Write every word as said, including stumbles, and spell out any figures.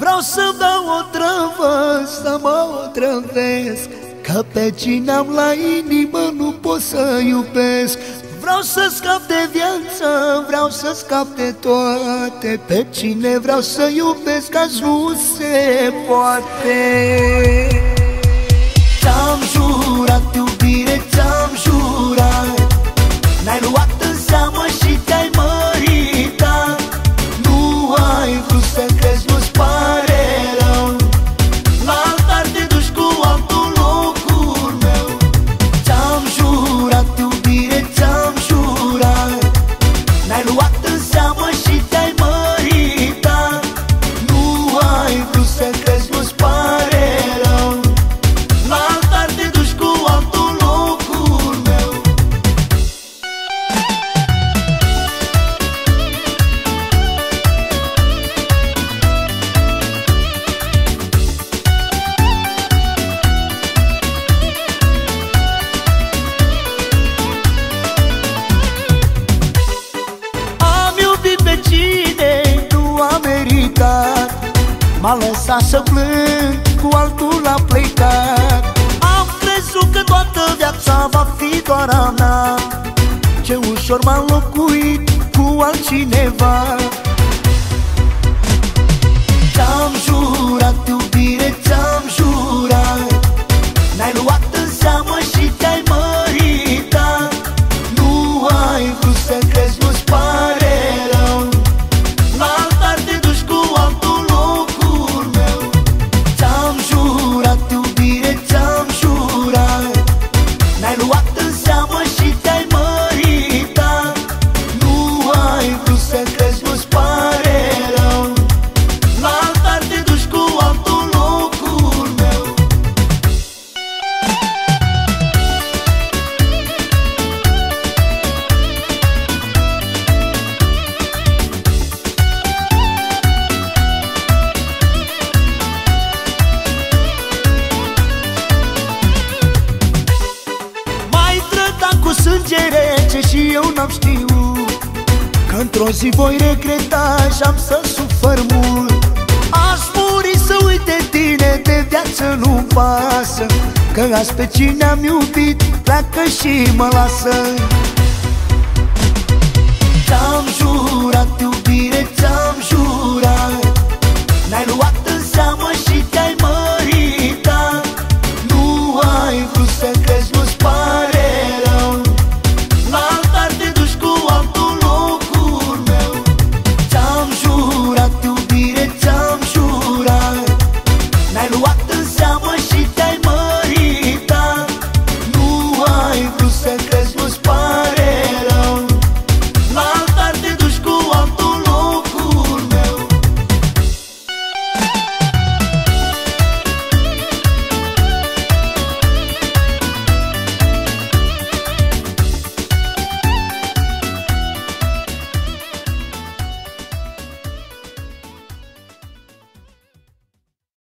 Vreau să dau o trăvă, să mă otrăvesc, că pe cine am la inimă nu pot să iubesc. Vreau să scap de viață, vreau să scap de toate, pe cine vreau să iubesc azi nu se poate. Ți-am jurat iubire, ți-am jurat, n-ai luat în seamă și te-ai măritat. Nu ai vrut să crezi, nu-ți pare rău, la altar te duci cu altul locul meu. Ți-am jurat iubire, ți-am jurat, n-ai luat în seamă și te-ai măritat. Nu ai vrut să crezi, nu-ți pare rău, la altar te duci cu altul locul meu. Am iubit pe cine nu a meritat, m-a lăsat să plâng, cu altul a plecat. Am crezut că toată viața va fi doar a mea, ce ușor m-a înlocuit cu altcineva. Ți-am jurat iubire, ți-am jurat, n-ai luat în seamă și te-ai măritat. Nu ai vrut să crezi, nu-ți pare rău, la altar te duci cu altul locul meu. Ți-am jurat iubire, ți-am jurat, n-ai luat în seamă și te-ai măritat. Nu ai vrut să crezi, nu-ți pare rău, la altar te duci cu altul locul meu. M-ai trădat cu sânge rece și eu n-am știut că într-o zi voi regreta și am să sufăr mult. Aș muri să uit de tine, de viață nu-mi pasă, că azi pe cine am iubit pleacă și mă lasă. Ți-am jurat iubire, ți-am